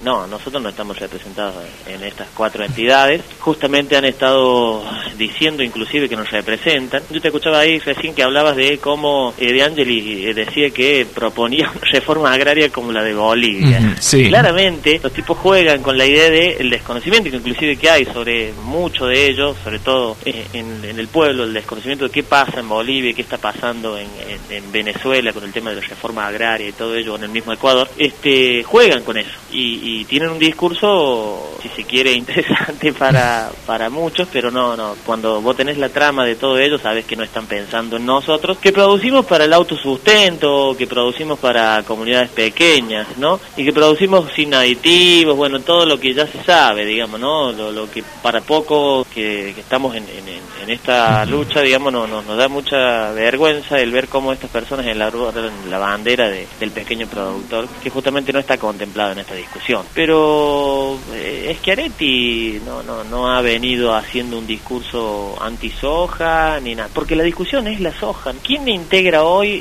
No, nosotros no estamos representados en estas 4 entidades. Justamente han estado diciendo inclusive que nos representan. Yo te escuchaba ahí recién que hablabas de cómo De Angeli decía que proponía una reforma agraria como la de Bolivia. Sí. Claramente los tipos juegan con la idea del desconocimiento que inclusive que hay sobre mucho de ellos, sobre todo en el pueblo, el desconocimiento de qué pasa en Bolivia, qué está pasando en Venezuela con el tema de la reforma agraria y todo ello, en el mismo Ecuador. Juegan con eso y tienen un discurso, si se quiere, interesante para muchos, pero no, cuando vos tenés la trama de todo ello, sabes que no están pensando en nosotros, que producimos para el autosustento, que producimos para comunidades pequeñas, ¿no? Y que producimos sin aditivos, bueno, todo lo que ya se sabe, digamos, ¿no? Lo que para poco que estamos en esta lucha, digamos, nos da mucha vergüenza el ver cómo estas personas elaboran la bandera del pequeño productor, que justamente no está contemplado en esta discusión. Pero Schiaretti no ha venido haciendo un discurso anti-soja ni nada, porque la discusión es la soja. ¿Quién integra hoy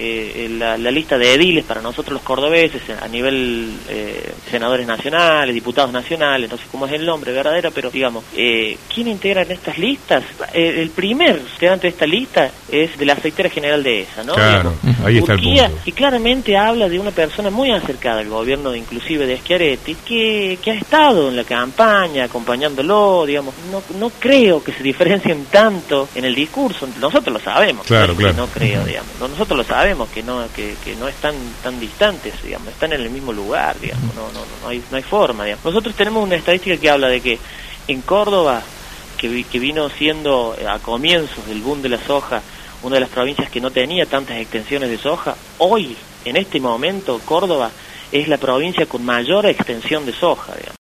la lista de ediles para nosotros los cordobeses a nivel senadores nacionales, diputados nacionales, no sé cómo es el nombre verdadero, pero digamos, ¿quién integra en estas listas? El primer integrante de esta lista es de la aceitera general de ESA, ¿no? Claro, digamos, ahí está Turquía, el punto. y claramente habla de una persona muy acercada al gobierno, inclusive de Schiaretti, que ha estado en la campaña, acompañándolo, digamos, no creo que se diferencien tanto en el discurso, nosotros lo sabemos, claro. No creo, digamos, nosotros lo sabemos que no están tan distantes, digamos, están en el mismo lugar, digamos, no hay forma, digamos. Nosotros tenemos una estadística que habla de que en Córdoba, que vino siendo a comienzos del boom de la soja una de las provincias que no tenía tantas extensiones de soja, hoy, en este momento, Córdoba es la provincia con mayor extensión de soja, digamos.